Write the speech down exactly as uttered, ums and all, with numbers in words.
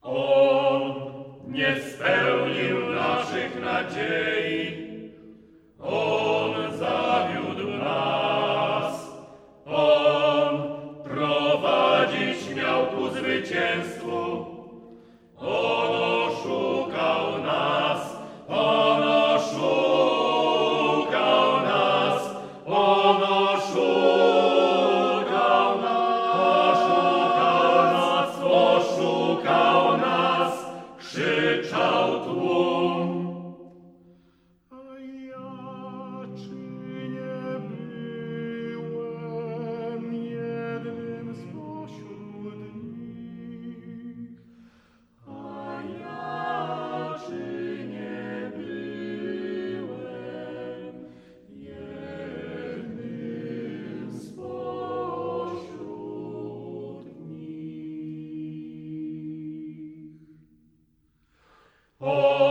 On nie spełnił naszych nadziei, On zawiódł nas, On prowadzić miał ku zwycięstwu, On oszukał nas, On oszukał nas, On oszukał nas, oszukał nas, oszukał nas, krzyczał tłum. A ja czy nie byłem jednym spośród nich? A ja czy nie byłem jednym spośród nich? O